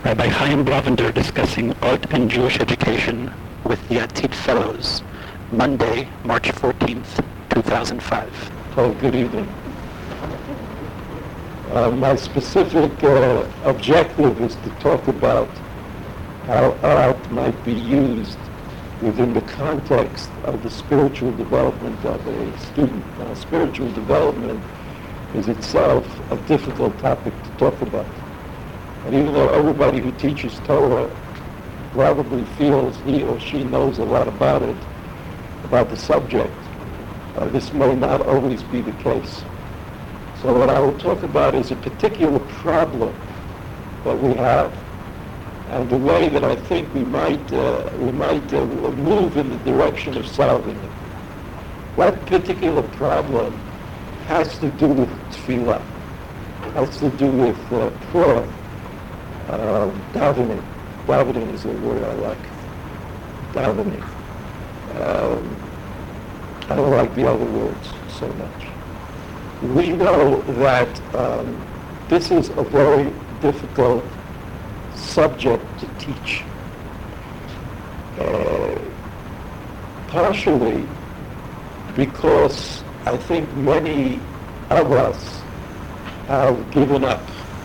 Rabbi Chaim Blavender discussing art and Jewish education with the Atit Fellows, Monday, March 14th, 2005. Oh, good evening. My specific objective is to talk about how art might be used within the context of the spiritual development of a student. Now, spiritual development is itself a difficult topic to talk about. And even though everybody who teaches Torah probably feels he or she knows a lot about it, about the subject, this may not always be the case. So what I will talk about is a particular problem that we have, and the way that I think we might move in the direction of solving it. That particular problem has to do with tefillah, has to do with prayer, davening. Davening is a word I like. Davening. I don't like the other words so much. We know that this is a very difficult subject to teach. Partially because I think many of us have given up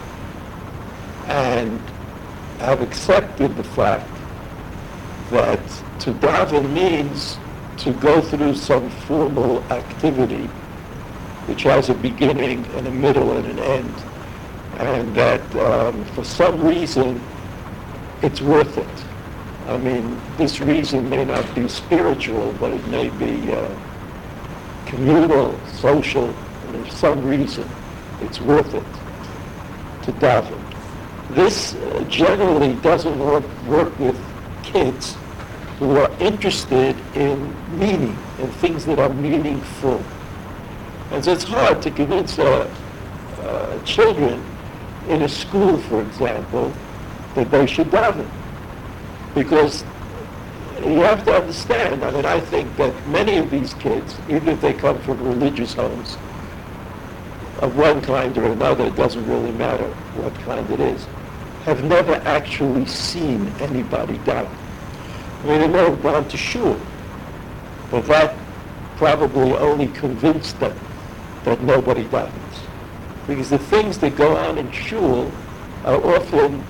and have accepted the fact that to daven means to go through some formal activity which has a beginning and a middle and an end, and that for some reason it's worth it. I mean, this reason may not be spiritual, but it may be communal, social, and for some reason it's worth it to daven. This generally doesn't work with kids who are interested in meaning and things that are meaningful. And so it's hard to convince children in a school, for example, that they should daven. Because you have to understand, I mean, I think that many of these kids, even if they come from religious homes of one kind or another, it doesn't really matter what kind it is, have never actually seen anybody daven. I mean, they may have gone to shul, but that probably only convinced them that nobody davens. Because the things that go on in shul are often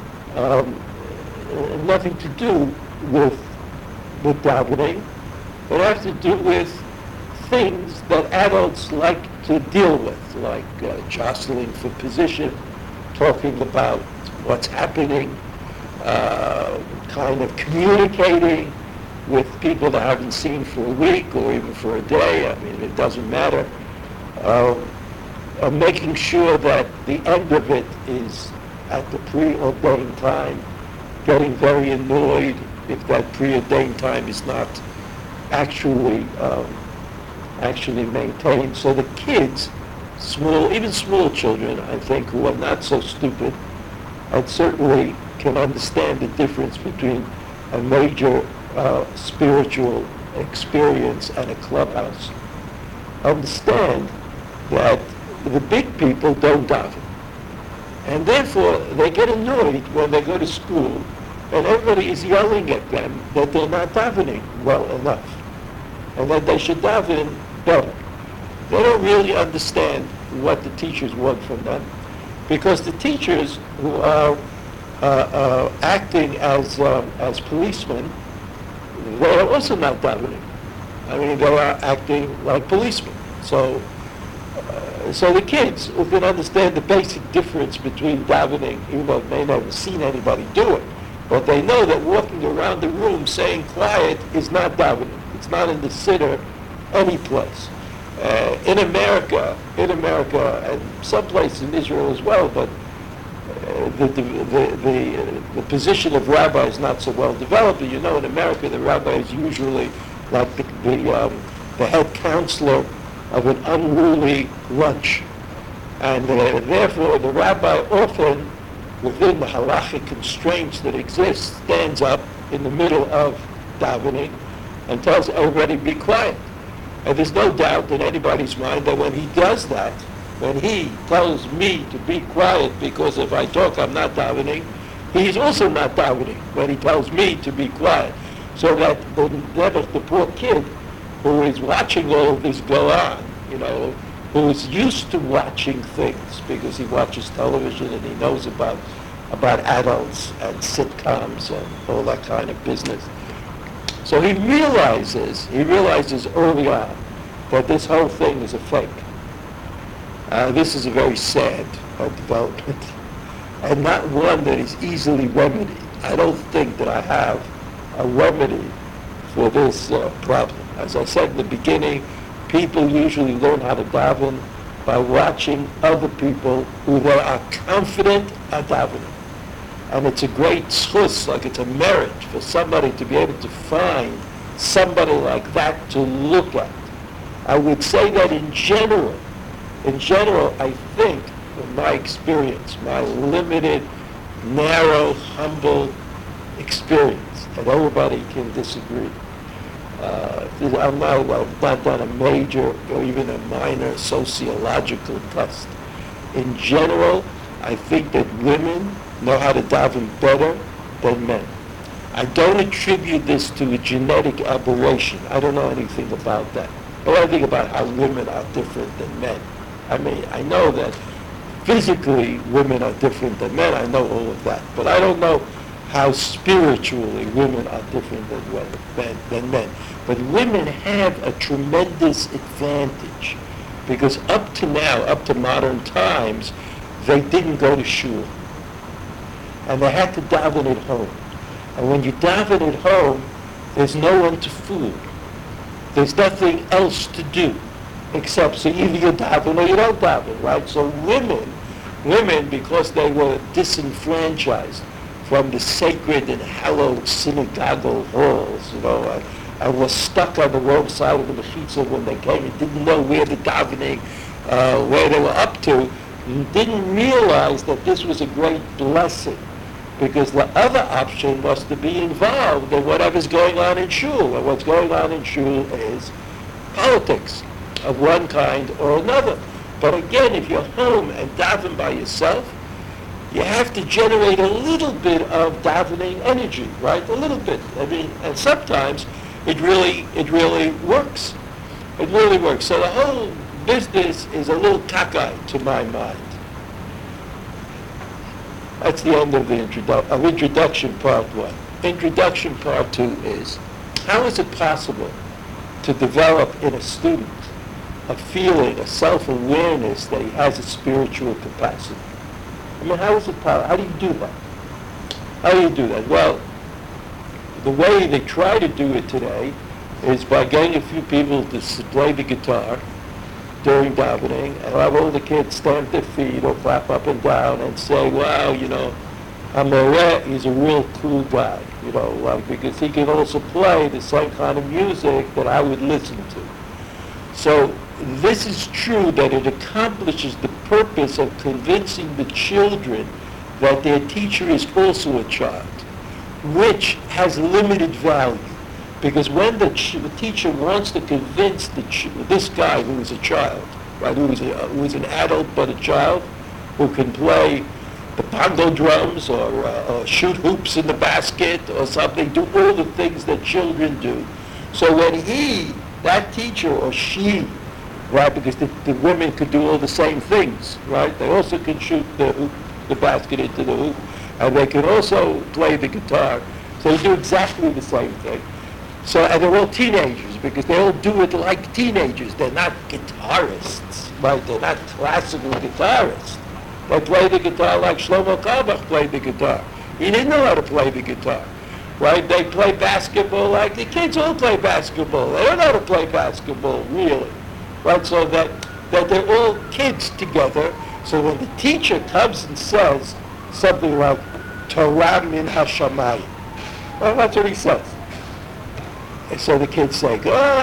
nothing to do with davening. They have to do with things that adults like to deal with, like jostling for position, talking about what's happening, kind of communicating with people that I haven't seen for a week or even for a day. I mean, it doesn't matter. Making sure that the end of it is at the preordained time, getting very annoyed if that preordained time is not actually maintained. So the kids, even small children, I think, who are not so stupid, and certainly can understand the difference between a major spiritual experience and a clubhouse, understand that the big people don't daven. And therefore, they get annoyed when they go to school and everybody is yelling at them that they're not davening well enough and that they should daven better. They don't really understand what the teachers want from them, because the teachers who are acting as policemen, they are also not davening. I mean, they are acting like policemen. So the kids who can understand the basic difference between davening, even though they never seen anybody do it, but they know that walking around the room saying quiet is not davening. It's not in the siddur any place. In America, and some places in Israel as well, but the position of rabbi is not so well developed. You know, in America, the rabbi is usually like the head counselor of an unruly lunch. And therefore, the rabbi often, within the halachic constraints that exist, stands up in the middle of davening and tells everybody, be quiet. And there's no doubt in anybody's mind that when he does that, when he tells me to be quiet because if I talk I'm not davening, He's also not davening when he tells me to be quiet. So that the poor kid who is watching all of this go on, who is used to watching things because he watches television and he knows about adults and sitcoms and all that kind of business. So he realizes early on that this whole thing is a fake. This is a very sad development, and not one that is easily remedied. I don't think that I have a remedy for this problem. As I said in the beginning, people usually learn how to daven by watching other people who they are confident are davening. And it's a great zchus, like it's a merit for somebody to be able to find somebody like that to look at. I would say that in general, I think, in my experience, my limited, narrow, humble experience, and everybody can disagree. I've not done a major or even a minor sociological test. In general, I think that women know how to daven better than men. I don't attribute this to a genetic aberration. I don't know anything about that. I don't think about how women are different than men. I mean, I know that physically women are different than men. I know all of that. But I don't know how spiritually women are different than men. But women have a tremendous advantage because up to modern times, they didn't go to shul. And they had to daven at home. And when you daven at home, there's no one to fool. There's nothing else to do except so either you daven or you don't daven, right? So women, because they were disenfranchised from the sacred and hallowed synagogal halls, and were stuck on the wrong side of the mechitza when they came and didn't know where the davening, where they were up to, didn't realize that this was a great blessing, because the other option was to be involved in whatever's going on in shul, and what's going on in shul is politics of one kind or another. But again, if you're home and daven by yourself, you have to generate a little bit of davening energy, right? A little bit. I mean, and sometimes it really works. It really works. So the whole business is a little cockeyed to my mind. That's the end of the introduction part one. Introduction part two is, how is it possible to develop in a student a feeling, a self-awareness that he has a spiritual capacity? I mean, how is it possible? How do you do that? How do you do that? Well, the way they try to do it today is by getting a few people to play the guitar during davening and have all the kids stamp their feet or clap up and down and say, wow, Amoret, he's a real cool guy, because he can also play the same kind of music that I would listen to. So this is true that it accomplishes the purpose of convincing the children that their teacher is also a child, which has limited value. Because when the teacher wants to convince this guy who is a child, right, who is an adult but a child, who can play the bongo drums or shoot hoops in the basket or something, do all the things that children do. So when that teacher or she, right, because the women could do all the same things, right? They also can shoot the basket into the hoop, and they can also play the guitar. So they do exactly the same thing. So, and they're all teenagers, because they all do it like teenagers. They're not guitarists, right? They're not classical guitarists. They play the guitar like Shlomo Carlebach played the guitar. He didn't know how to play the guitar, right? They play basketball like the kids all play basketball. They don't know how to play basketball, really, right? So that they're all kids together. So when the teacher comes and says something like, Torah min hashamayim, well, that's what he says. And so the kids say,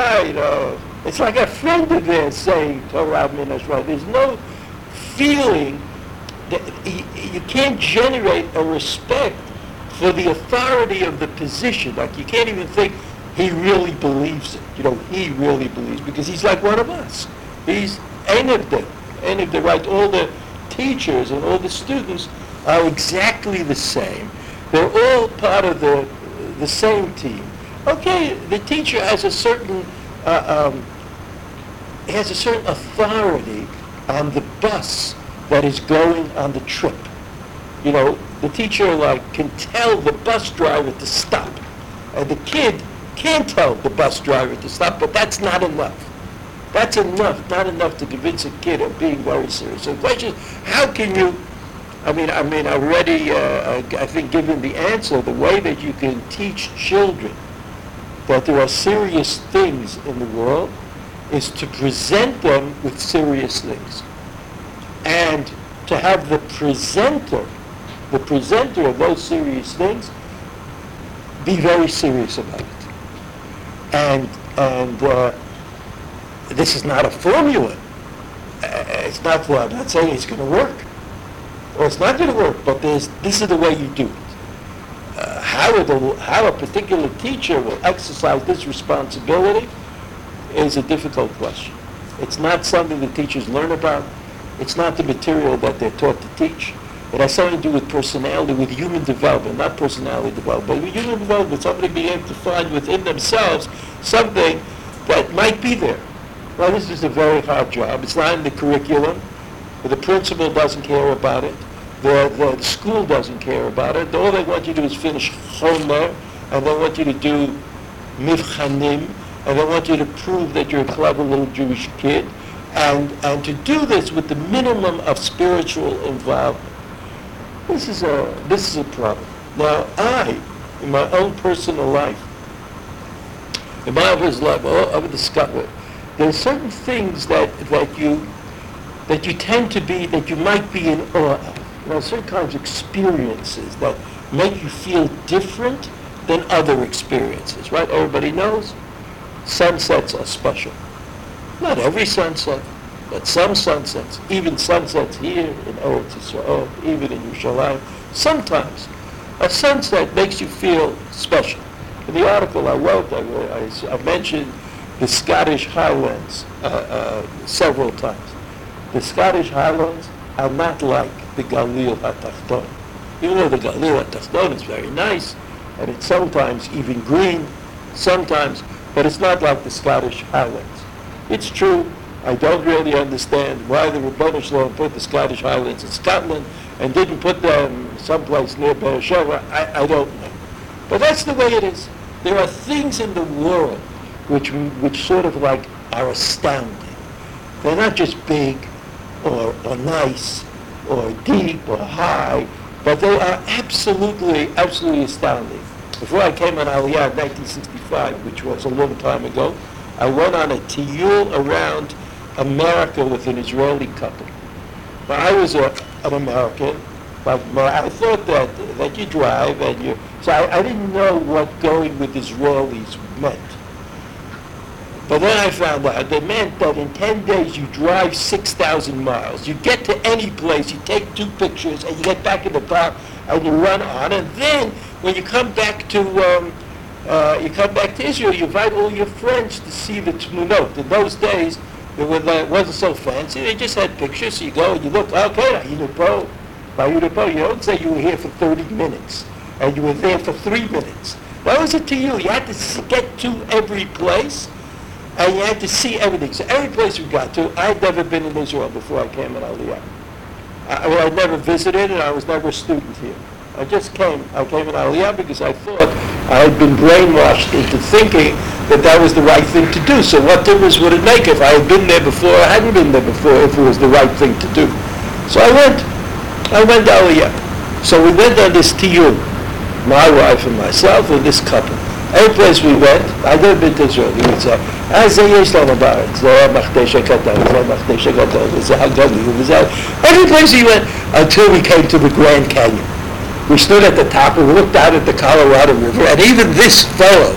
it's like a friend of theirs saying Torah min hashamayim. There's no feeling that you can't generate a respect for the authority of the position. Like, you can't even think he really believes it. He really believes, because he's like one of us. He's Enigda, right? All the teachers and all the students are exactly the same. They're all part of the same team. Okay, the teacher has a certain authority on the bus that is going on the trip. You know, the teacher can tell the bus driver to stop, and the kid can't tell the bus driver to stop, but that's not enough. That's not enough to convince a kid of being very serious. So the question is, how can you, I already, I think, given the answer, the way that you can teach children that there are serious things in the world is to present them with serious things. And to have the presenter of those serious things, be very serious about it. And this is not a formula. I'm not saying it's going to work, or it's not going to work, but this is the way you do it. How a particular teacher will exercise this responsibility is a difficult question. It's not something that teachers learn about. It's not the material that they're taught to teach. It has something to do with personality, with human development, not personality development, but with human development, somebody being able to find within themselves something that might be there. Well, this is a very hard job. It's not in the curriculum. The principal doesn't care about it. The school doesn't care about it. All they want you to do is finish homework, and they want you to do mivchanim, and they want you to prove that you're a clever little Jewish kid, and to do this with the minimum of spiritual involvement. This is a problem. Now, in my own personal life, in my own life, I've discovered there are certain things that you tend to be, that you might be in awe of. Certain kinds of experiences that make you feel different than other experiences, right? Everybody knows sunsets are special. Not every sunset, but some sunsets, even sunsets here in Eretz Yisrael, even in Yerushalayim, sometimes a sunset makes you feel special. In the article I wrote, I mentioned the Scottish Highlands several times. The Scottish Highlands are not like the Galil HaTachton. Even though the Galil HaTachton is very nice, and it's sometimes even green, sometimes, but it's not like the Scottish Highlands. It's true, I don't really understand why the Rebbeinu Shalom put the Scottish Highlands in Scotland and didn't put them someplace near Beersheba. I don't know. But that's the way it is. There are things in the world which sort of are astounding. They're not just big or nice or deep or high, but they are absolutely astounding. Before I came on Aliyah in 1965, which was a long time ago, I went on a tiyul around America with an Israeli couple. Now, I was an American, but I thought that you drive and so I didn't know what going with Israelis meant. But then I found out it meant that in 10 days you drive 6,000 miles. You get to any place, you take 2 pictures, and you get back in the car and you run on. And then when you come back to Israel, you invite all your friends to see the Tmunot. In those days, it wasn't so fancy. They just had pictures. So you go and you look. Okay, you don't say you were here for 30 minutes and you were there for 3 minutes. That was it to you. You had to get to every place. And you had to see everything. So every place we got to, I'd never been in Israel before I came in Aliyah. I'd never visited, and I was never a student here. I came in Aliyah because I thought I had been brainwashed into thinking that was the right thing to do. So what difference would it make if I had been there before or hadn't been there before, if it was the right thing to do? So I went to Aliyah. So we went on this tiyul, my wife and myself and this couple. Every place we went, I've never been to Israel, he would say, יש לנו בארץ, זה המכתש הקטן, זה המכתש הגדול, וזה הגליל, וזה... Every place we went, until we came to the Grand Canyon. We stood at the top and we looked out at the Colorado River, and even this fellow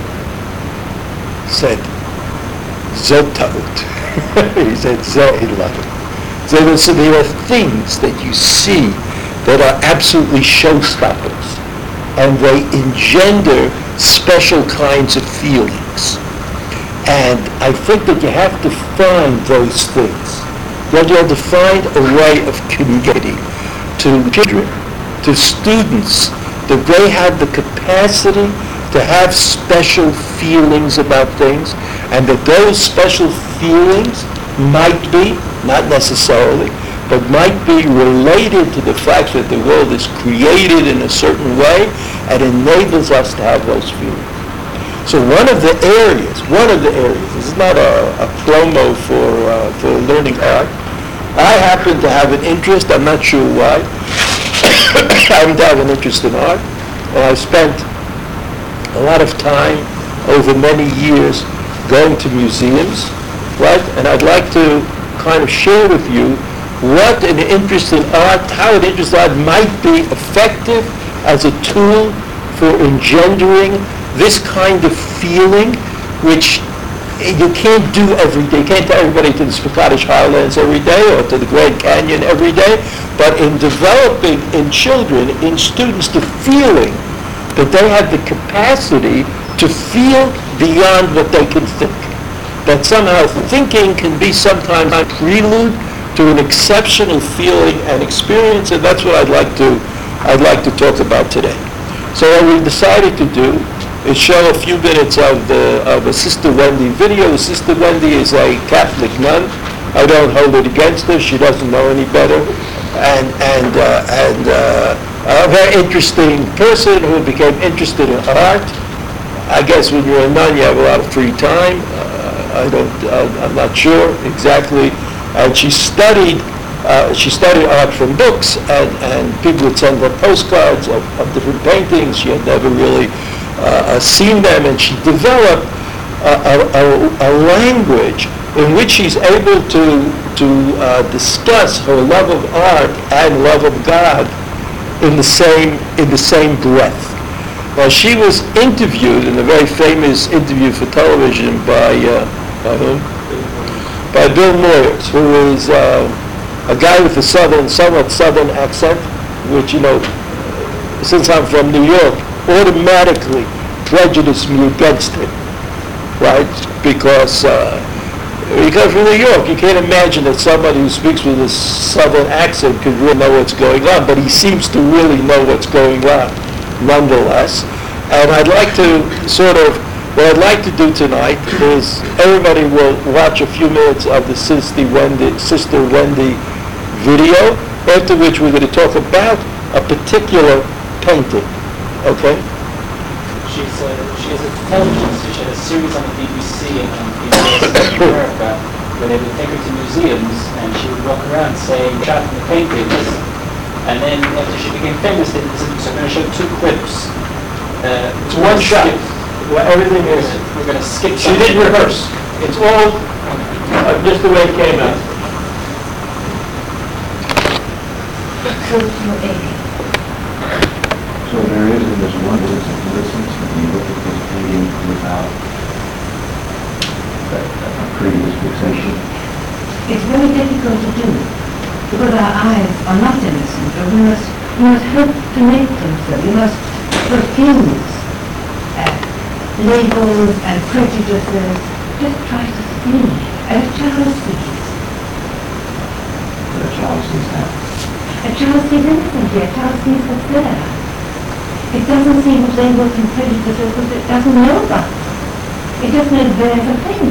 said, זאת טעות. He said, זה אילן. So there are things that you see that are absolutely showstoppers, and they engender special kinds of feelings. And I think that you have to find those things. You have to find a way of communicating to children, to students, that they have the capacity to have special feelings about things, and that those special feelings might be, not necessarily, but might be related to the fact that the world is created in a certain way and enables us to have those feelings. So one of the areas, this is not a promo for learning art. I happen to have an interest, I'm not sure why. I happen to have an interest in art, and I've spent a lot of time over many years going to museums, right? And I'd like to kind of share with you what an interest in art, how an interest in art might be effective as a tool for engendering this kind of feeling, which you can't do every day. You can't take everybody to the Scottish Highlands every day or to the Grand Canyon every day, but in developing in children, in students, the feeling that they have the capacity to feel beyond what they can think. That somehow thinking can be sometimes a prelude to an exceptional feeling and experience, and that's what I'd like to talk about today. So what we decided to do is show a few minutes of a Sister Wendy video. Sister Wendy is a Catholic nun. I don't hold it against her. She doesn't know any better, and a very interesting person who became interested in art. I guess when you're a nun, you have a lot of free time. I'm not sure exactly. And she studied art from books, and people would send her postcards of different paintings. She had never really seen them, and she developed a language in which she's able to discuss her love of art and love of God in the same breath. Well, she was interviewed in a very famous interview for television by whom? By Bill Moyers, who is a guy with a somewhat southern accent, which, since I'm from New York, automatically prejudiced me against him, right? Because you come from New York, you can't imagine that somebody who speaks with a southern accent could really know what's going on, but he seems to really know what's going on, nonetheless. And I'd like to what I'd like to do tonight is everybody will watch a few minutes of the Sister Wendy video, after which we're going to talk about a particular painting, okay? She has a television, so she had a series on the BBC and on PBS in America where they would take her to museums and she would walk around saying, "Shot from the paintings." And then after she became famous, they said, "So I'm going to show two clips." It's one shot. Well, everything is. We're going to skip. She didn't rehearse. It's all just the way it came out. So there is this wondrous existence when you look at this painting without a previous fixation. It's very difficult to do because our eyes are not innocent, but we must hope to make them so. We must refuse labels and prejudices. Just try to see as a child sees. But a child sees that. A child sees innocently. A child sees what's there. It doesn't see what labels and prejudices because it doesn't know about them. It just knows there's a thing.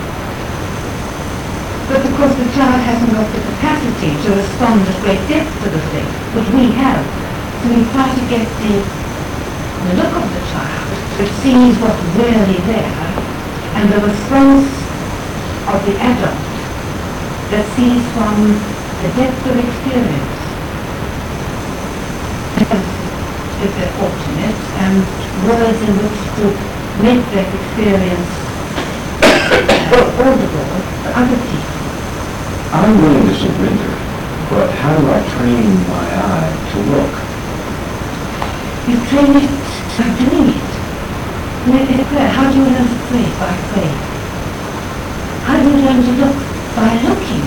But of course the child hasn't got the capacity to respond at great depth to the thing, which we have. So we try to get the look of the child that sees what's really there, and the response of the adult that sees from the depth of experience. If they're fortunate, and words in which to make that experience audible for other people. I'm willing to surrender, but how do I train my eye to look? You train it by doing it. How do you learn to pray? By praying. How do you learn to look? By looking.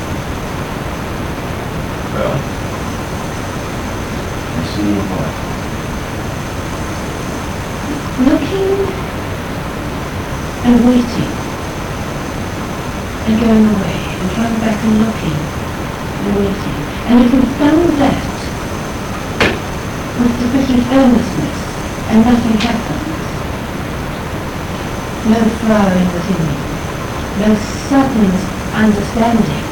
Well, I see what? Looking and waiting and going away and coming back and looking and waiting. And if you've done that with sufficient earnestness, and nothing happens. No flowering within me, no sudden understanding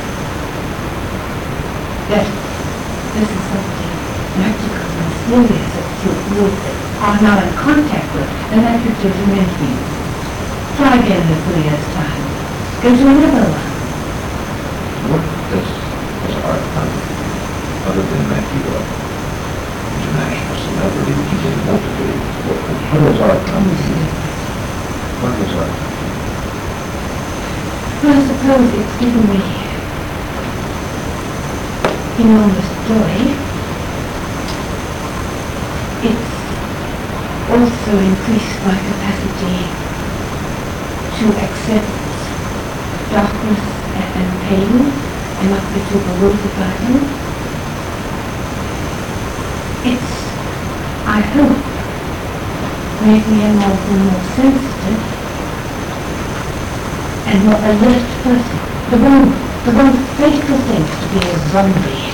that this is something magical, mysterious that you are now in contact with, and that which is meant for you. Try again in a few years' time. Go to another one. What does art come other than that you are international celebrity, which is motivated? What does art come to you? What does art come to you? Well, I suppose it's given me enormous joy. It's also increased my capacity to accept darkness and pain and not be too bewildered by them. It's, I hope, made me a more sensitive and more alert person. The one fatal thing is to be a zombie.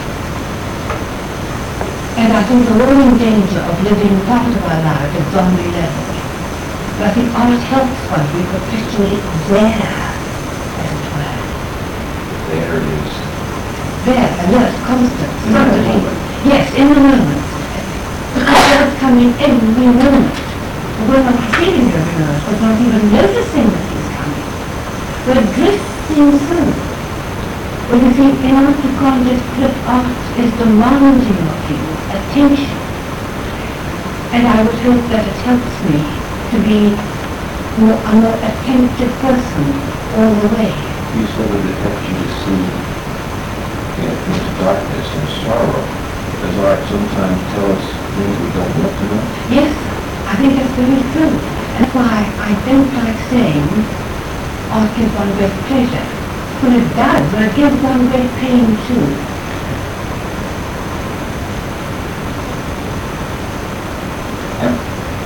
And I think we're all in danger of living part of our lives at zombie level. But I think art helps one to be perpetually there, as it were. There it is. There, alert, constant, In the suddenly. moment. Yes, in the moment. Because it's coming every moment. We're not feeling it every moment. We're not even noticing that he's coming. We're drifting through. When you think in art you can't just flip, art is demanding of you attention. And I would hope that it helps me to be a more attentive person all the way. You said that it helps you to see into darkness and sorrow. Does art sometimes tell us things we don't want to know? Yes, I think that's very true. That's why I don't like saying art gives one great pleasure. Well, it does, but it gives one great pain too. And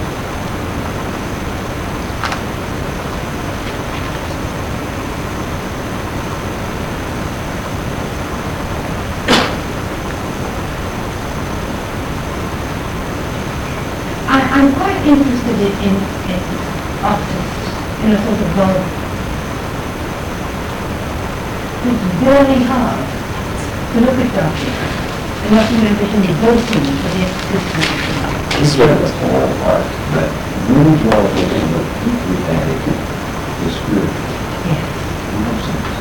I'm quite interested in artists in a sort of role. It's very hard to look at documents and not even envision devoting for the existence of them. this is all art that moves all of us in the deeply attic, the spiritual. Yes, In what sense?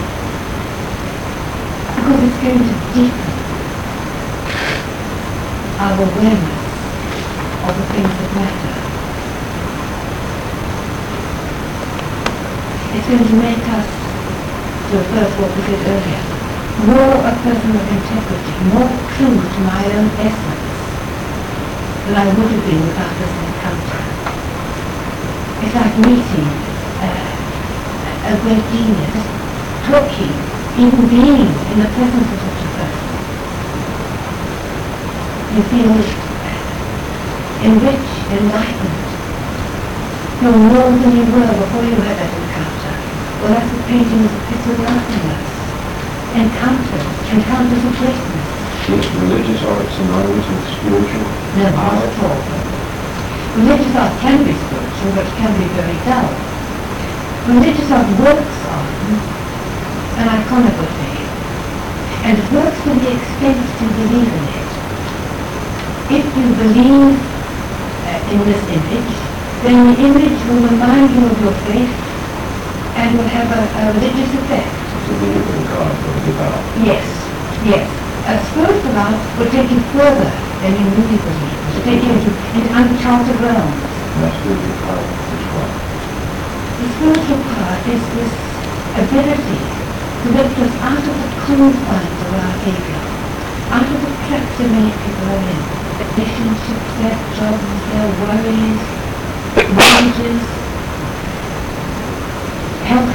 because it's going to deepen our awareness of the things that matter. It's going to make us, to refer to what we said earlier, more a person of integrity, more true to my own essence than I would have been without this encounter. It's like meeting a great genius, talking, even being in the presence of such a person. You feel enriched, enlightened. You're more than you were before you had that encounter. Well, that's what painting is about in us. Encounters of greatness. Is religious art synonymous with spiritual? No, not at all. Religious art can be spiritual, but it can be very dull. Religious art works on an iconography, and it works to the extent you believe in it. If you believe in this image, then the image will remind you of your faith and will have a religious effect. To believe in God or devout. Yes, yes. A spiritual art will take you further than you really believe. It will take you into uncharted realms. And that spiritual part is what? The spiritual part is this ability to lift us out of the confines of our ego, out of the traps that many people are in. Relationships, their jobs, their worries, marriages, health.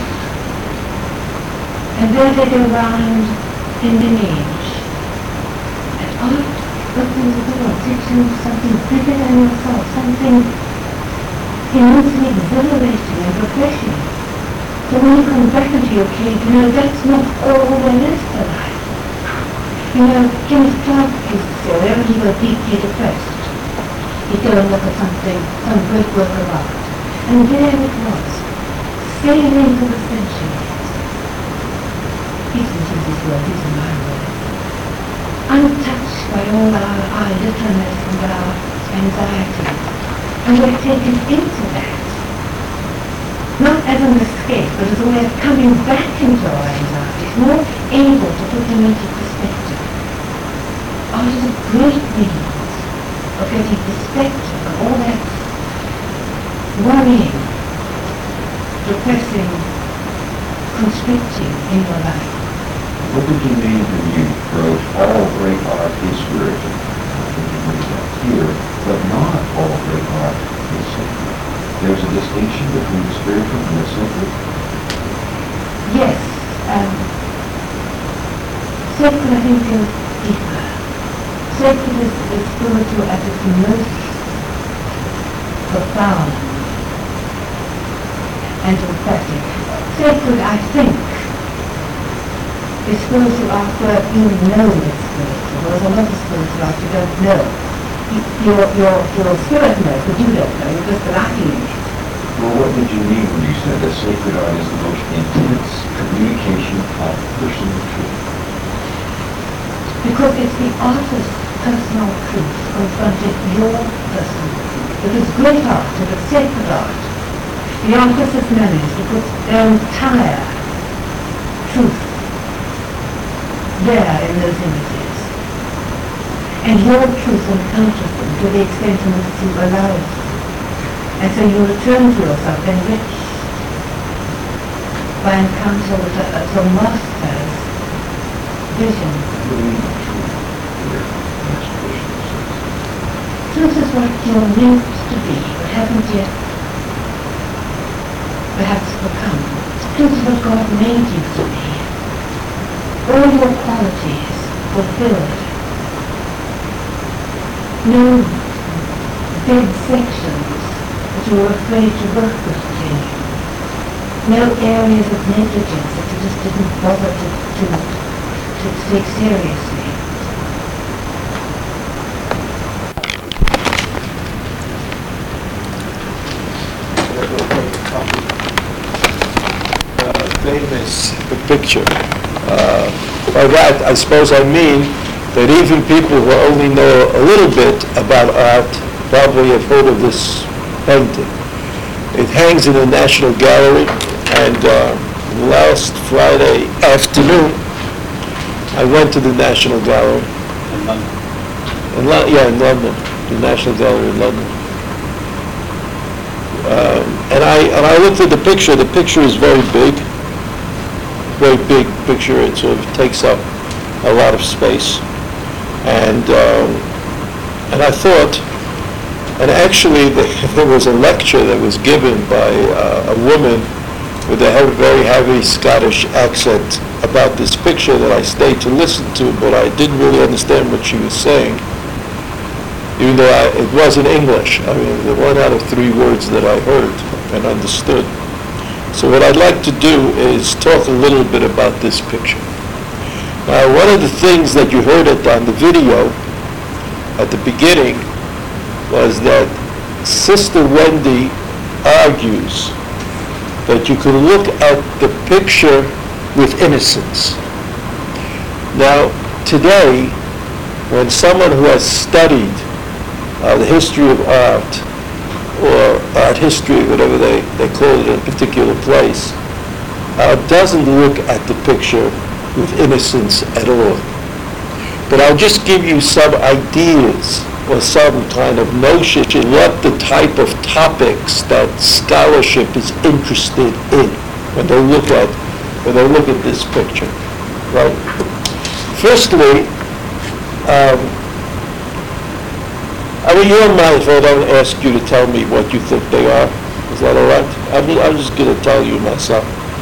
And there they go round in the age. And art opens the door, takes you into something bigger than yourself, something immensely exhilarating and refreshing. So when you come back into your cave, you know that's not all there is to life. You know, Kenneth Clark used to say, whenever you were deeply depressed, he'd go and look at something, some great work of art. And there it was, sailing through the centuries. He didn't use his word, these are my words. Untouched by all our littleness and our anxieties. And we're taken into that, not as an escape, but as a way of coming back into our anxieties, more able to put them into perspective. Art is a great means of getting perspective of all that worrying, depressing, constricting in your life. What did you mean when you wrote all great art is spiritual? I think you made that here, but not all great art is sacred. There's a distinction between the spiritual and the sacred? Yes, sacred I think is deeper. Sacred is spiritual at its most profound and emphatic. Sacred, I think, is spiritual after you know it's spiritual. There's a lot of spiritual art you don't know. Your spirit knows, but you don't know. You're just lacking in it. Well, what did you mean when you said that sacred art is the most intense communication of personal truth? Because it's the artist's personal truth confronting your personal truth. It is great art, it is sacred art. The artist has managed to put their entire truth there in those images. And your truth encounters them to the extent in which you allow it. And so you return to yourself enriched by encounter with a master's vision. Truth is what you're meant to be, but haven't yet perhaps become. Truth is what God made you to be. All your qualities fulfilled. No dead sections that you were afraid to work with in you. No areas of negligence that you just didn't bother to take seriously. Famous picture. By that, I suppose I mean that even people who only know a little bit about art probably have heard of this painting. It hangs in the National Gallery, and last Friday afternoon, I went to the National Gallery. In London. In London, the National Gallery in London. And I looked at the picture. The picture is very big picture. It sort of takes up a lot of space. And I thought, and actually there was a lecture that was given by a woman with a very heavy Scottish accent about this picture that I stayed to listen to, but I didn't really understand what she was saying, even though it was in English. I mean, the 1 out of 3 words that I heard and understood. So what I'd like to do is talk a little bit about this picture. Now, one of the things that you heard on the video at the beginning was that Sister Wendy argues that you can look at the picture with innocence. Now, today, when someone who has studied the history of art, or art history, whatever they call it in a particular place, doesn't look at the picture with innocence at all. But I'll just give you some ideas or some kind of notion in what the type of topics that scholarship is interested in when they look at this picture. Right? Firstly, I mean, you don't mind if I don't ask you to tell me what you think they are. Is that all right? I'm just going to tell you myself.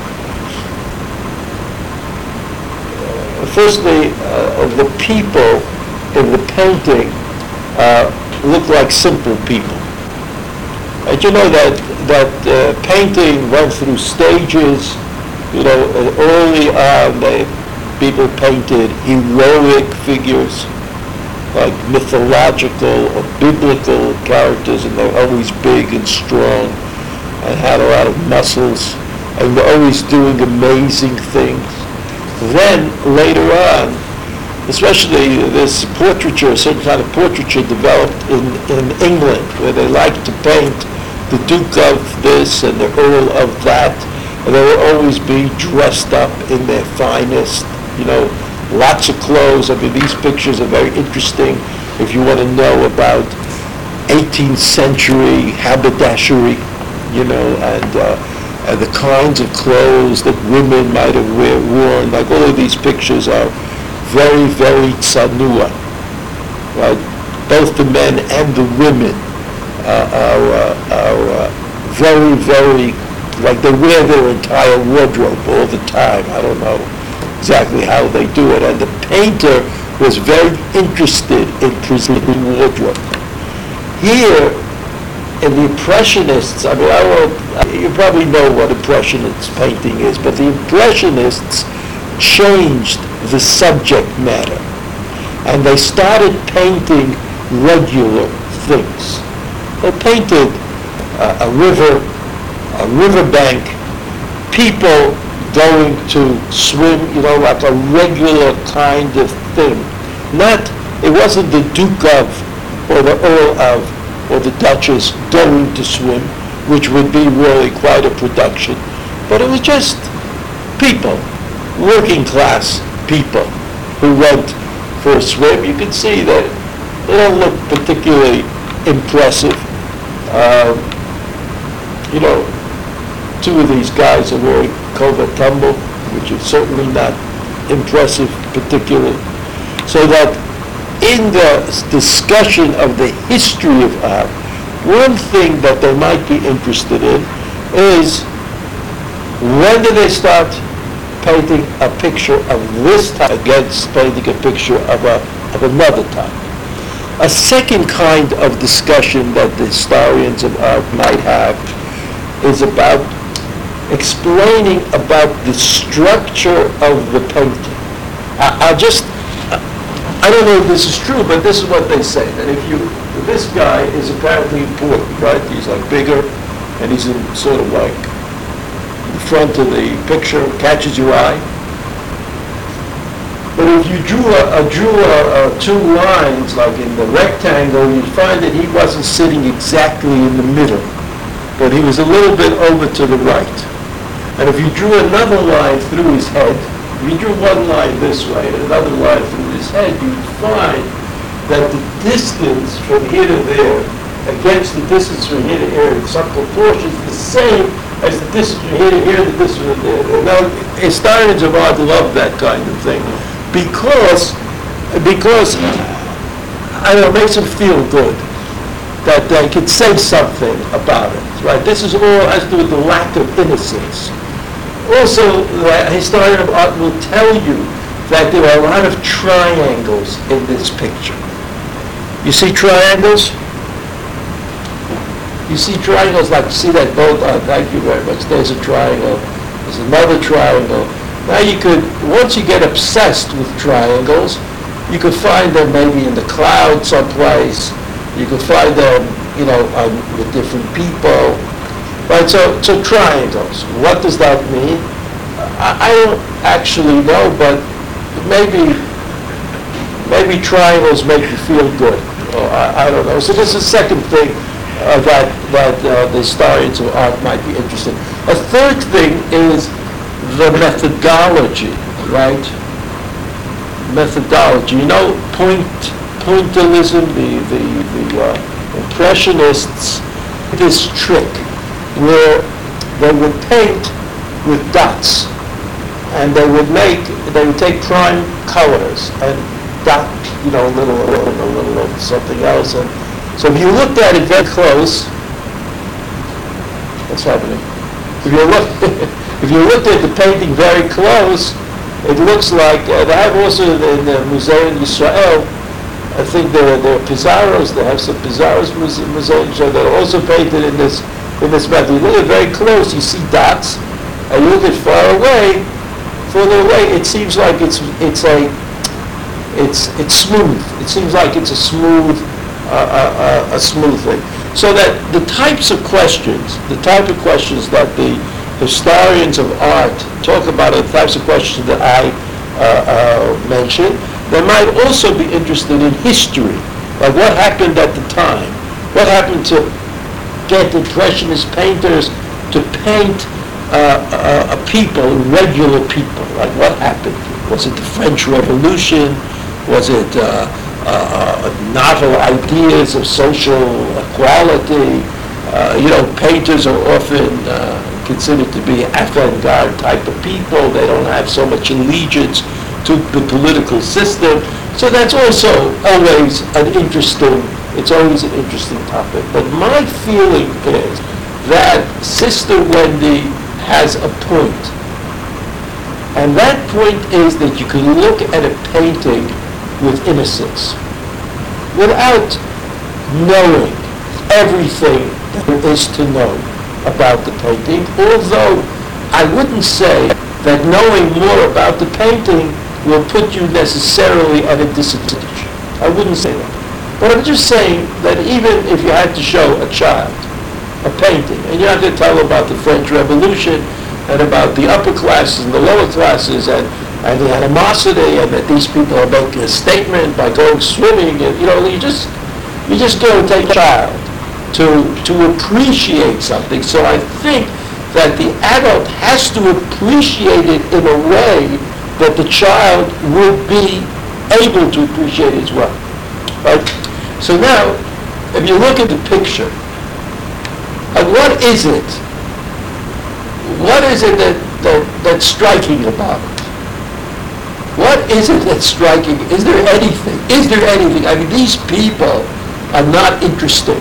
Firstly, the people in the painting look like simple people. And you know that painting went through stages. You know, early on, people painted heroic figures. like mythological or biblical characters, and they're always big and strong and had a lot of muscles and were always doing amazing things. Then later on, especially this portraiture, certain kind of portraiture developed in England, where they liked to paint the Duke of this and the Earl of that, and they would always be dressed up in their finest, lots of clothes. I mean, these pictures are very interesting if you want to know about 18th century haberdashery, and the kinds of clothes that women might have worn. Like all of these pictures are very, very tsanua, right? Both the men and the women are very, very, like they wear their entire wardrobe all the time. I don't know exactly how they do it. And the painter was very interested in preserving wardrobe. Here, in the Impressionists, I mean, you probably know what Impressionist painting is, but the Impressionists changed the subject matter, and they started painting regular things. They painted a riverbank, people going to swim, like a regular kind of thing. It wasn't the Duke of, or the Earl of, or the Duchess going to swim, which would be really quite a production, but it was just people, working class people who went for a swim. You can see that they don't look particularly impressive. Two of these guys are wearing cova tumble, which is certainly not impressive particularly. So that in the discussion of the history of art, one thing that they might be interested in is, when did they start painting a picture of this type against painting a picture of another type? A second kind of discussion that the historians of art might have is about explaining about the structure of the painting. I don't know if this is true, but this is what they say, that this guy is apparently important, right? He's like bigger, and he's in sort of like the front of the picture, catches your eye. But if you drew two lines, like in the rectangle, you'd find that he wasn't sitting exactly in the middle, but he was a little bit over to the right. And if you drew another line through his head, if you drew one line this way and another line through his head, you'd find that the distance from here to there against the distance from here to here in some proportions the same as the distance from here to here, the distance from there. Now, historians of art love that kind of thing because I don't know, it makes them feel good that they could say something about it, right? This is all has to do with the lack of innocence. Also, the historian of art will tell you that there are a lot of triangles in this picture. You see triangles? You see triangles, like, see that boat? Thank you very much. There's a triangle. There's another triangle. Now you could, once you get obsessed with triangles, you could find them maybe in the cloud someplace. You could find them, with different people. Right, so triangles, what does that mean? I don't actually know, but maybe triangles make you feel good. I don't know. So this is the second thing that the historians of art might be interested in. A third thing is the methodology, right? Methodology. Pointillism, the Impressionists, this trick where they would paint with dots, and they would take prime colors and dot, a little of something else. And so if you looked at it very close, what's happening? If you looked at the painting very close, it looks like they have also in the Museum Yisrael. I think there are Pizarros. They have some Pizarros Museum, so they're also painted in this method. You look at very close, you see dots, and you look at further away, it seems like it's smooth. It seems like it's a smooth thing. So that the type of questions that the historians of art talk about, are the types of questions that I mentioned. They might also be interested in history, like what happened at the time, what happened to get Impressionist painters to paint people, regular people, like what happened? Was it the French Revolution? Was it novel ideas of social equality? Painters are often considered to be avant-garde type of people. They don't have so much allegiance to the political system. So that's also always an interesting topic. But my feeling is that Sister Wendy has a point. And that point is that you can look at a painting with innocence, without knowing everything there is to know about the painting, although I wouldn't say that knowing more about the painting will put you necessarily at a disadvantage. I wouldn't say that. But I'm just saying that even if you had to show a child a painting, and you have to tell about the French Revolution, and about the upper classes and the lower classes, and the animosity, and that these people are making a statement by going swimming, and you just go and take a child to appreciate something. So I think that the adult has to appreciate it in a way that the child will be able to appreciate it as well. Right? So now, if you look at the picture, what is it? What is it that's striking about it? What is it that's striking? Is there anything? I mean, these people are not interesting.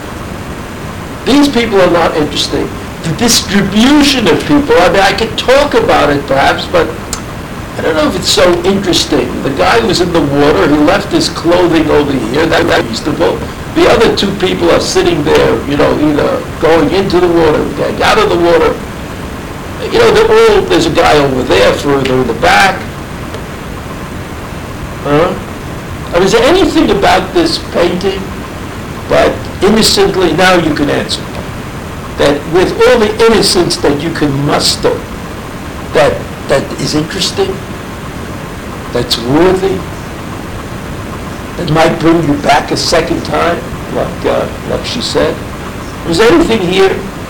These people are not interesting. The distribution of people, I mean, I could talk about it perhaps, but I don't know if it's so interesting. The guy was in the water, he left his clothing over here, that's reasonable. The other two people are sitting there, either going into the water, getting out of the water. There's a guy over there further in the back. I mean, is there anything about this painting that innocently, now you can answer, that with all the innocence that you can muster, that is interesting, that's worthy, that might bring you back a second time, like she said? Is there anything here?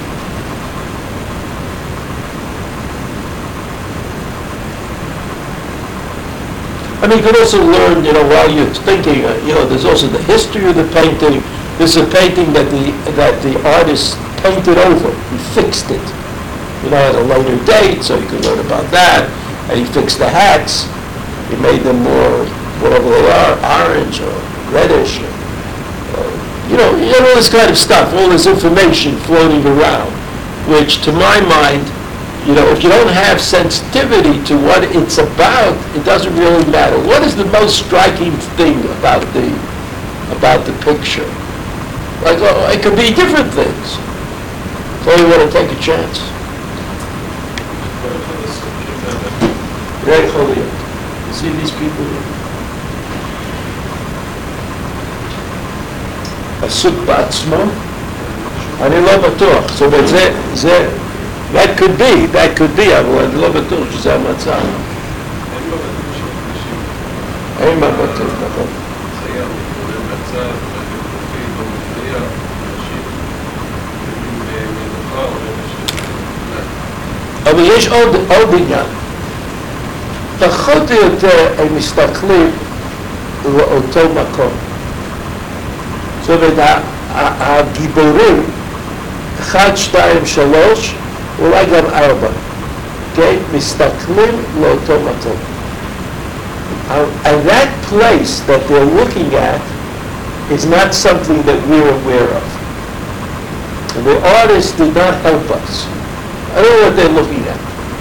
I mean, you can also learn, while you're thinking, there's also the history of the painting. This is a painting that the artist painted over. He fixed it, at a later date, so you can learn about that. And he fixed the hats. He made them more, whatever they are, orange or reddish. All this kind of stuff, all this information floating around, which to my mind, if you don't have sensitivity to what it's about, it doesn't really matter. What is the most striking thing about the picture? Like, it could be different things. So you want to take a chance? Very holy. You see these people here? עסוק בעצמו? אני לא בטוח. זאת אומרת, that could be, אבל אני לא בטוח שזה המצב. אין מה בטוח, נכון. אבל יש עוד עניין. פחות או יותר הם מסתכלים לאותו מקום. זאת אומרת, הגיבורים, 1, 2, 3, אולי גם 4, כן? מסתכלים לאותו מקום. And that place that they're looking at is not something that we're aware of. And the artists did not help us. I don't know what they're looking at.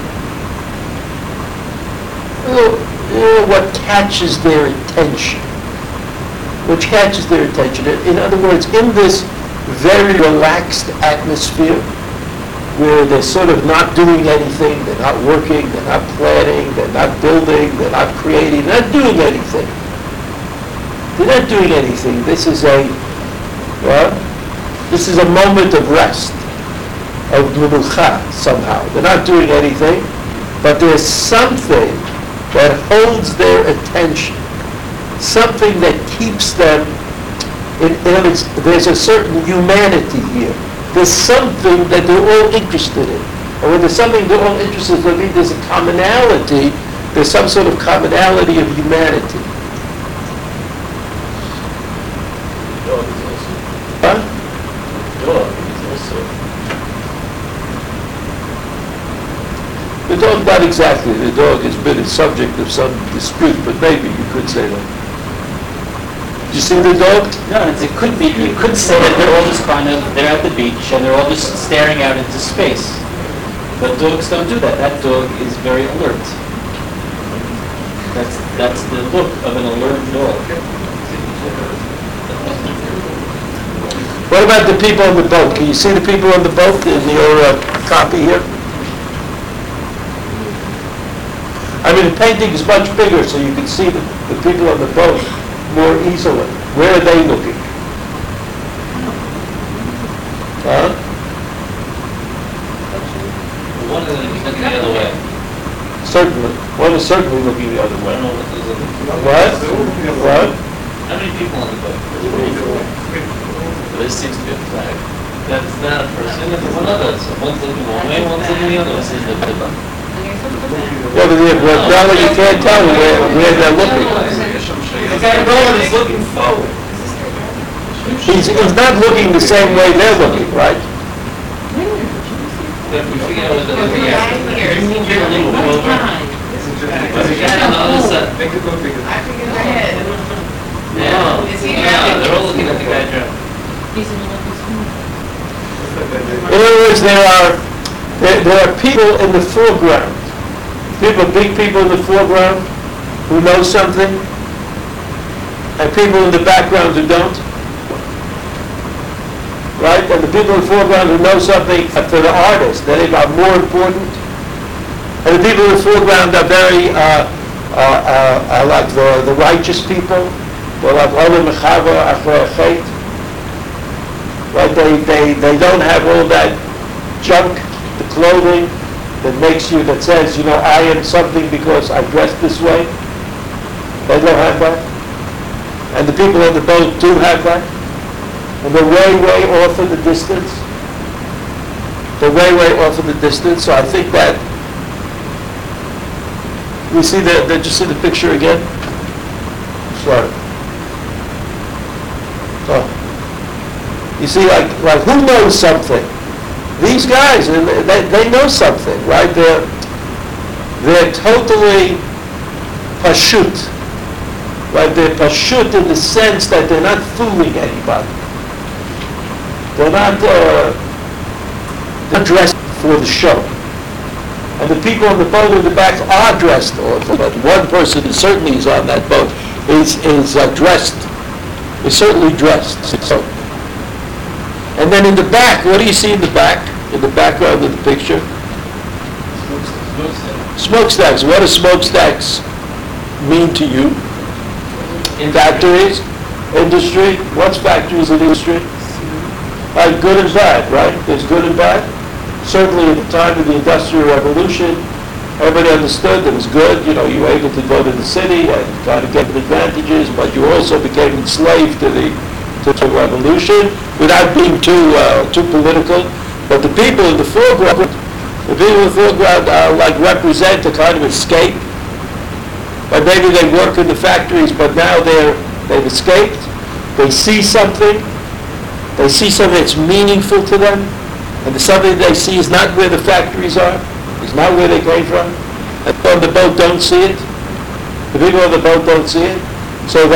What catches their attention. Which catches their attention. In other words, in this very relaxed atmosphere, where they're sort of not doing anything, they're not working, they're not planning, they're not building, they're not creating, they're not doing anything. They're not doing anything. This is a, well, this is a moment of rest, of menucha somehow. They're not doing anything, but there's something that holds their attention, something that keeps them, in other words, there's a certain humanity here. There's something that they're all interested in. And when there's something they're all interested in, I mean, there's a commonality, there's some sort of commonality of humanity. Huh? The dog, not exactly. The dog has been a subject of some dispute, but maybe you could say that. Did you see the dog? No, it could be, you could say that they're all just kind of, they're at the beach and they're all just staring out into space. But dogs don't do that. That dog is very alert. That's the look of an alert dog. What about the people on the boat? Can you see the people on the boat in your copy here? I mean, the painting is much bigger, so you can see the people on the boat more easily. Where are they looking? Huh? One of them is looking the other way. Certainly. One is certainly looking the other I way. don't know what those other people. What? How many people on the boat? But this seems to be a flag. That's not a person, it's one other. So one's looking one way, one's looking the other. This is the bit. Yeah, but probably you can't tell where they're looking. The guy rolling is looking forward. He's not looking the same way they're looking, right? But if we figure out what they're looking at, you move your little over. But the guy on the other side. I figured ahead. Yeah. Is he Yeah, they're all looking at the guy driving. In other words, there are people in the foreground. Big people in the foreground who know something, and people in the background who don't. Right? And the people in the foreground who know something, for the artist, they are more important. And the people in the foreground are very, like the righteous people. They're like Olam Mechava Achra Chet. Right? They don't have all that junk, the clothing that says, I am something because I dress this way. They don't have that. And the people on the boat do have that. And they're way, way off in the distance. They're way, way off in the distance. So I think that, did you see the picture again? Sorry. Oh. You see, like who knows something? These guys, and they know something, right? They're totally pashut, right? They're pashut in the sense that they're not fooling anybody. They're not they're dressed for the show. And the people on the boat in the back are dressed, but one person who certainly is on that boat is dressed, is certainly dressed. So. And then in the back, what do you see in the back? In the background of the picture? Smokestacks. What do smokestacks mean to you? Factories? Industry? What's factories and industry? Like good and bad, right? There's good and bad. Certainly at the time of the Industrial Revolution, everybody understood that it was good. You were able to go to the city and try to get the advantages, but you also became enslaved to the revolution without being too political. But the people in the foreground, represent a kind of escape. But maybe they work in the factories, but now they've escaped. They see something. They see something that's meaningful to them. And the something they see is not where the factories are. It's not where they came from. And people on the boat don't see it. The people on the boat don't see it. So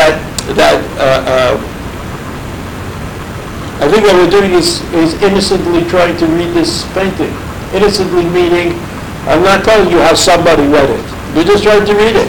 I think what we're doing is innocently trying to read this painting. Innocently meaning, I'm not telling you how somebody read it. We're just trying to read it.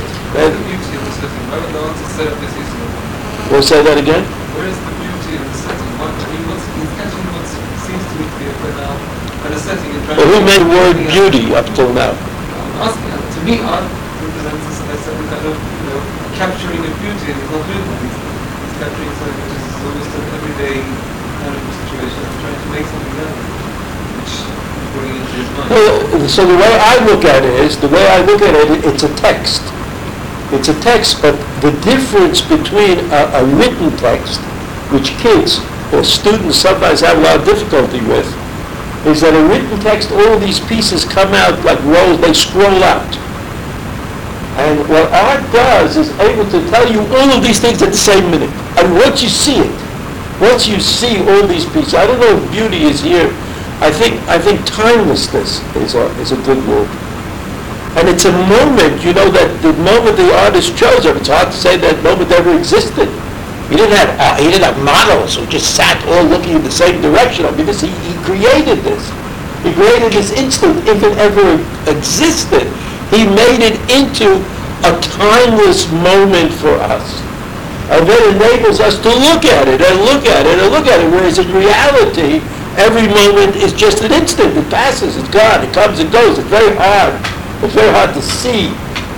We'll say that again? Where is the beauty of the setting? He's catching what seems to be clear for now, and the setting and trying Well, who made the word beauty up till now? I'm asking, to me, art represents a certain kind of, capturing of beauty, and it's not doing that. country, so which is almost an everyday kind of situation. I'm trying to make something out of it, which is bringing into his mind. Well, so the way I look at it is, it's a text. It's a text, but the difference between a written text, which kids or students sometimes have a lot of difficulty with, is that a written text, all of these pieces come out like rows, they scroll out. And what art does is able to tell you all of these things at the same minute. And once you see it, once you see all these pieces, I don't know if beauty is here. I think timelessness is a good word. And it's a moment, you know, that the moment the artist chose it, it's hard to say that moment ever existed. He didn't have models who just sat all looking in the same direction. I mean, he created this. He created this instant, if it ever existed. He made it into a timeless moment for us. And that enables us to look at it and look at it and look at it, whereas in reality, every moment is just an instant. It passes, it's gone, it comes and goes. It's very hard. It's very hard to see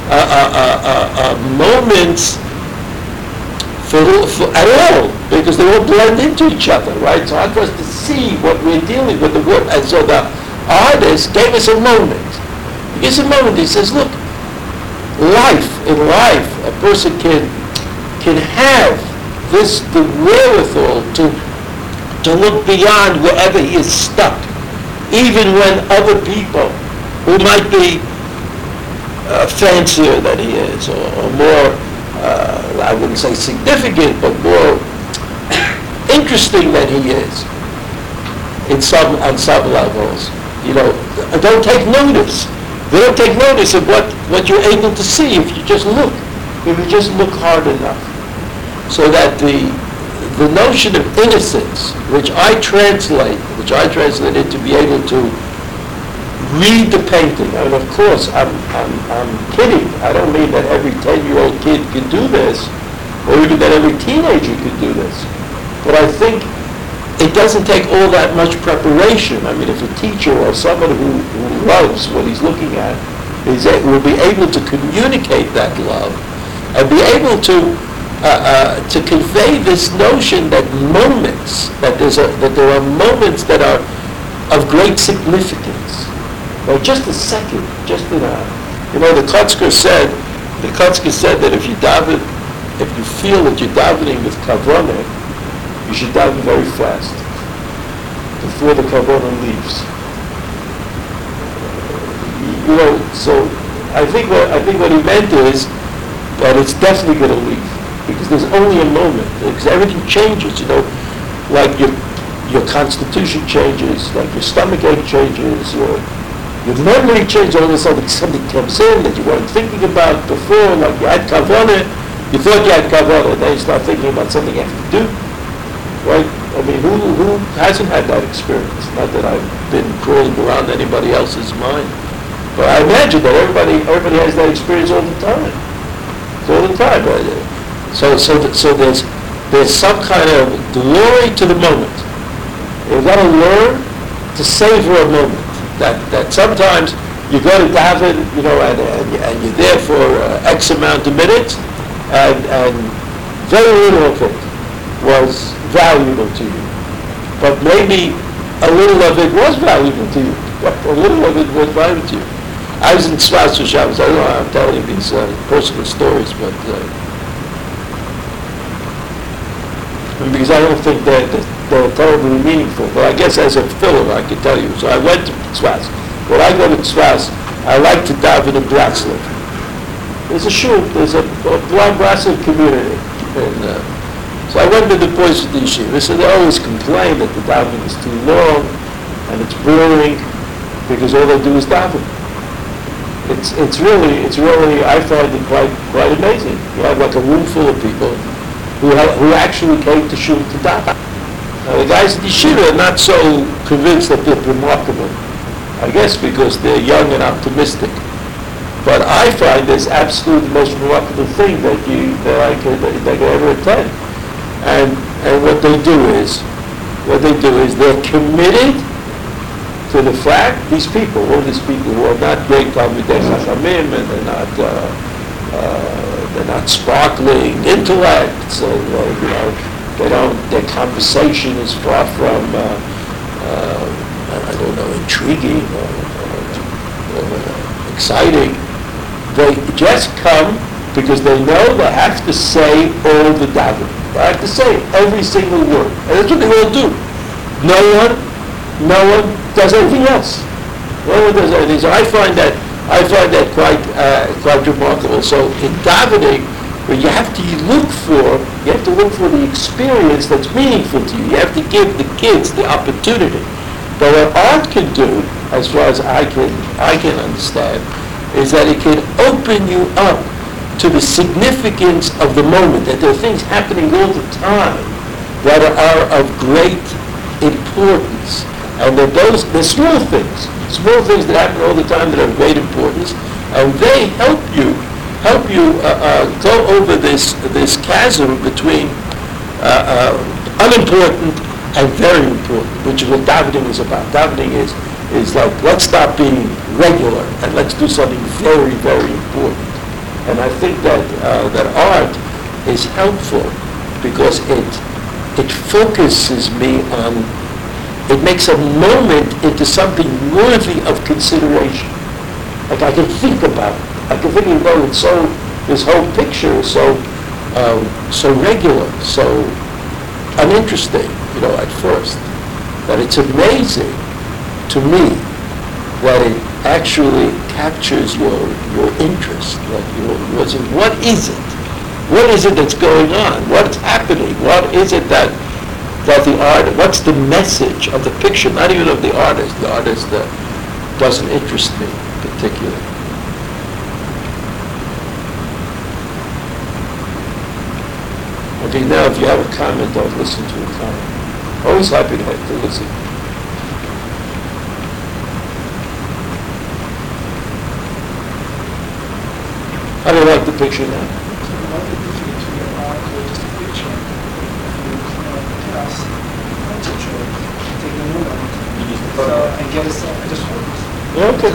moments at all, because they all blend into each other, right? It's hard for us to see what we're dealing with. And so the artist gave us a moment. He gives a moment. He says, look, in life, a person can have the wherewithal to look beyond wherever he is stuck, even when other people who might be fancier than he is, or more, I wouldn't say significant, but more interesting than he is on some levels, you know, don't take notice. They don't take notice of what you're able to see if you just look hard enough. So that the notion of innocence, which I translate into be able to read the painting. And of course, I'm kidding. I don't mean that every 10-year-old kid can do this, or even that every teenager can do this. But I think it doesn't take all that much preparation. I mean, if a teacher or someone who loves what he's looking at will be able to communicate that love and be able to convey this notion that there are moments that are of great significance. Or just a second, the Kotzker said that if you feel that you're davening with kavanah, you should daven very fast before the kavanah leaves. You know, so I think what he meant is that it's definitely going to leave, because there's only a moment, because everything changes, you know, like your constitution changes, like your stomachache changes, your memory changes, all of a sudden something comes in that you weren't thinking about before, like you had kavanah, you thought you had kavanah, then you start thinking about something you have to do, right? I mean, who hasn't had that experience? Not that I've been crawling around anybody else's mind, but I imagine that everybody has that experience all the time. It's all the time. So there's some kind of glory to the moment. You've got to learn to savor a moment. That sometimes you go to daven, you know, and you're there for X amount of minutes, and very little of it was valuable to you. But maybe a little of it was valuable to you. A little of it was valuable to you. I was in Tzfas for Shabbos. I don't know how I'm telling you these personal stories, but because I don't think they're terribly meaningful. But I guess as a filler, I can tell you. So I went to Tzfas. When I go to Tzfas, I like to daven in Bratslav. There's a shul, there's a blind Bratslav community. And so I went to the boys of the yeshiva. So they always complain that the davening is too long and it's boring because all they do is daven. It's really, I find it quite amazing. You have like a room full of people who actually came to shul to daven. Now the guys at yeshiva are not so convinced that they're remarkable. I guess because they're young and optimistic. But I find this absolutely the most remarkable thing that I could ever attend. And what they do is they're committed to the fact, all these people who are not great Talmidei Chachamim, and they're not they're not sparkling intellects, and their conversation is far from, I don't know, intriguing or exciting. They just come because they know they have to say all the davening. They have to say every single word, and that's what they all do. No one does anything else. No one does anything. So I find that quite remarkable. So in davening, where you have to look for the experience that's meaningful to you. You have to give the kids the opportunity. But what art can do, as far as I can understand, is that it can open you up to the significance of the moment, that there are things happening all the time that are of great importance. And they're small things that happen all the time that are of great importance, and they help you go over this chasm between unimportant and very important, which is what davening is about. Davening is like, let's stop being regular and let's do something very, very important. And I think that art is helpful because it focuses me on, it makes a moment into something worthy of consideration. Like I can think about it. I can think this whole picture is so regular, so uninteresting, at first, that it's amazing to me that it actually captures your interest. What is it? What is it that's going on? What's happening? What is it that the art, what's the message of the picture? Not even of the artist. The artist doesn't interest me particularly. Okay, now if you have a comment, I'll listen to a comment. Always happy to listen. How do you like the picture now? Okay.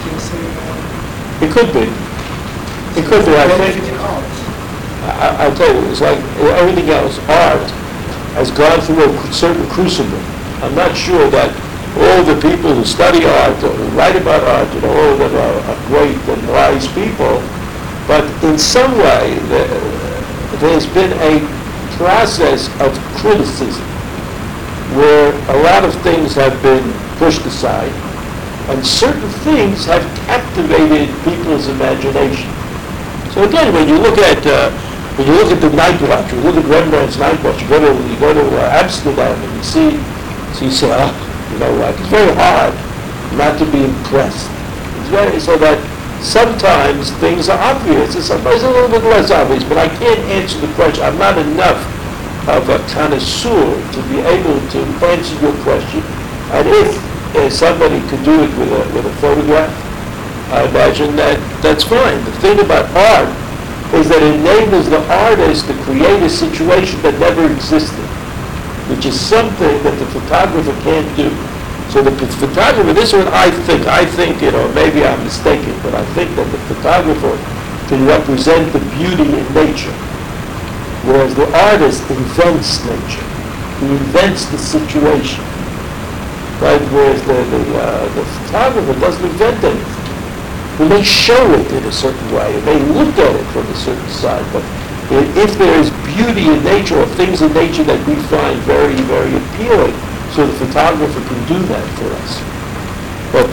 It could be. I think. I'll tell you, it's like everything else. Art has gone through a certain crucible. I'm not sure that all the people who study art or who write about art, all of them are great and wise people. But in some way, there's been a process of criticism where a lot of things have been pushed aside, and certain things have captivated people's imagination. So again, when you look at the Night Watch, you look at Rembrandt's Night Watch, you go to Amsterdam and you say, it's very hard not to be impressed. So that sometimes things are obvious, and sometimes a little bit less obvious, but I can't answer the question. I'm not enough of a connoisseur to be able to answer your question. And if somebody could do it with a photograph, I imagine that's fine. The thing about art is that it enables the artist to create a situation that never existed, which is something that the photographer can't do. So the photographer, this is what I think, maybe I'm mistaken, but I think that the photographer can represent the beauty in nature, whereas the artist invents nature. He invents the situation, right? Whereas the photographer doesn't invent anything. He may show it in a certain way, he may look at it from a certain side, but if there is beauty in nature or things in nature that we find very, very appealing, so the photographer can do that for us. But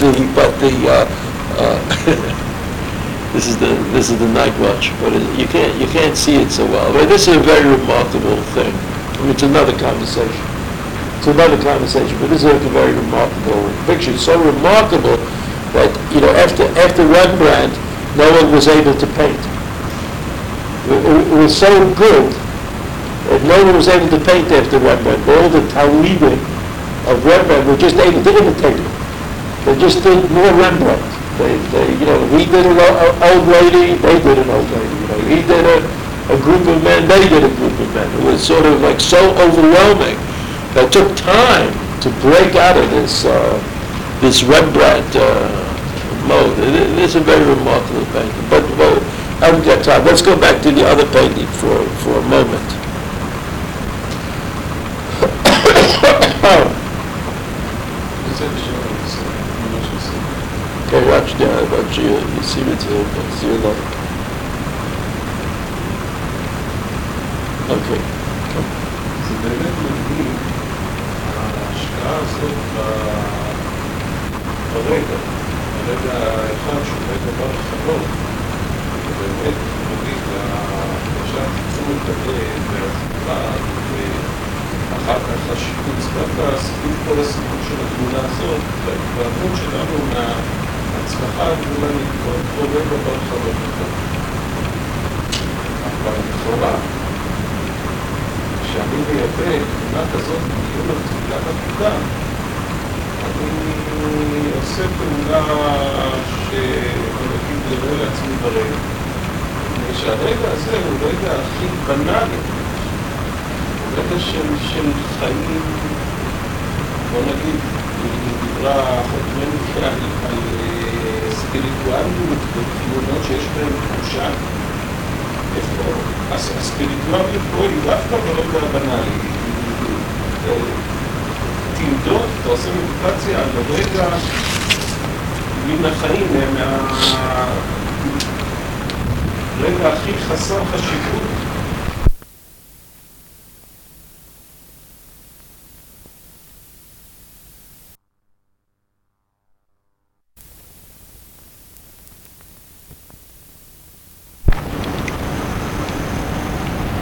this is the Night Watch, but you can't see it so well. But this is a very remarkable thing. It's another conversation. But this is a very remarkable picture. It's so remarkable that after Rembrandt, no one was able to paint. It was so good that no one was able to paint after Rembrandt. All the Talmidim of Rembrandt were just able to imitate it. They just did more Rembrandt. He did an old lady, they did an old lady. He did a group of men, they did a group of men. It was sort of like so overwhelming that it took time to break out of this Rembrandt mode. It is a very remarkable painting. But haven't got time. Let's go back to the other painting for a moment. Okay, watch down, watch you see what's your light. Okay. זה באמת מדהים, ההשקעה הזאת ברגע האחד שעומד דבר חלום, ובאמת מוביל להגשת תשומת הלב והסביבה, ואחר כך השיפוץ, דווקא סביב כל הסיפור של התמונה הזאת, וההתבהמות שלנו מההצלחה הגדולה לקרוא קורא דבר חלום יותר. אבל לכאורה, כשאני מייבא תמונה כזאת בדיון על תפילת הפקודה, אני עושה פעולה שנגיד לראה לעצמי ברגע. שהרגע הזה הוא רגע הכי בנאלי, הוא רגע של חיים, בוא נגיד, היא דיברה חותמנו על ספיריטואליות ותמונות שיש בהן תחושה. הספיריטואליות פה היא דווקא ברגע הבנאלי. תמדוד, אתה עושה מדיטציה על הרגע מן החיים, מהרגע הכי חסר חשיבות